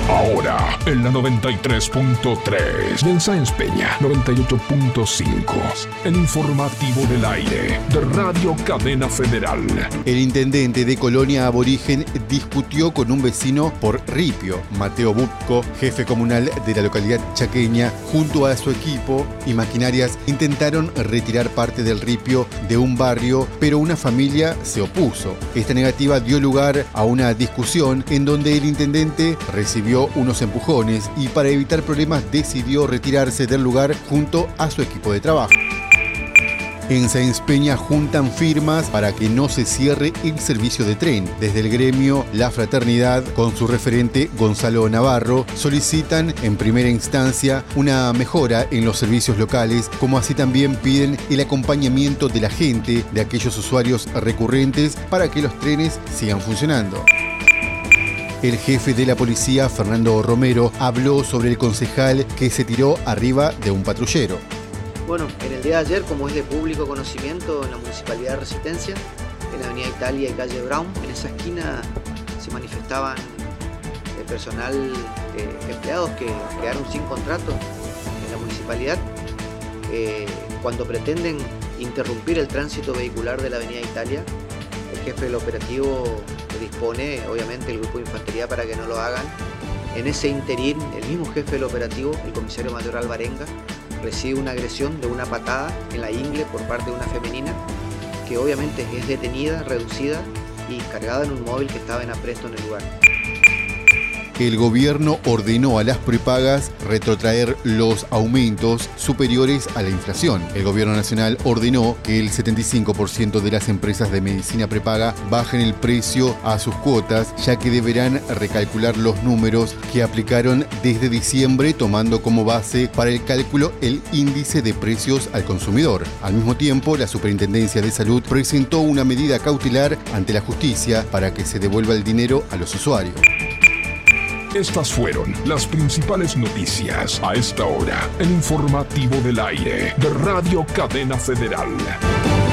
Ahora, en la 93.3 y en Sáenz Peña 98.5. El informativo del aire de Radio Cadena Federal. El intendente de Colonia Aborigen discutió con un vecino por ripio. Mateo Butko, jefe comunal de la localidad chaqueña, junto a su equipo y maquinarias intentaron retirar parte del ripio de un barrio, pero una familia se opuso. Esta negativa dio lugar a una discusión en donde el intendente recibió unos empujones y para evitar problemas decidió retirarse del lugar junto a su equipo de trabajo. En Sáenz Peña juntan firmas para que no se cierre el servicio de tren. Desde el gremio La Fraternidad, con su referente Gonzalo Navarro, solicitan en primera instancia una mejora en los servicios locales, como así también piden el acompañamiento de la gente, de aquellos usuarios recurrentes, para que los trenes sigan funcionando. El jefe de la policía, Fernando Romero, habló sobre el concejal que se tiró arriba de un patrullero. Bueno, en el día de ayer, como es de público conocimiento, en la Municipalidad de Resistencia, en la Avenida Italia y Calle Brown, en esa esquina se manifestaban el personal, empleados que quedaron sin contrato en la municipalidad cuando pretenden interrumpir el tránsito vehicular de la Avenida Italia. El jefe del operativo dispone, obviamente, el grupo de infantería para que no lo hagan. En ese interín, el mismo jefe del operativo, el comisario mayor Alvarenga, recibe una agresión de una patada en la ingle por parte de una femenina que obviamente es detenida, reducida y cargada en un móvil que estaba en apresto en el lugar. El gobierno ordenó a las prepagas retrotraer los aumentos superiores a la inflación. El gobierno nacional ordenó que el 75% de las empresas de medicina prepaga bajen el precio a sus cuotas, ya que deberán recalcular los números que aplicaron desde diciembre, tomando como base para el cálculo el índice de precios al consumidor. Al mismo tiempo, la Superintendencia de Salud presentó una medida cautelar ante la justicia para que se devuelva el dinero a los usuarios. Estas fueron las principales noticias a esta hora. El informativo del aire de Radio Cadena Federal.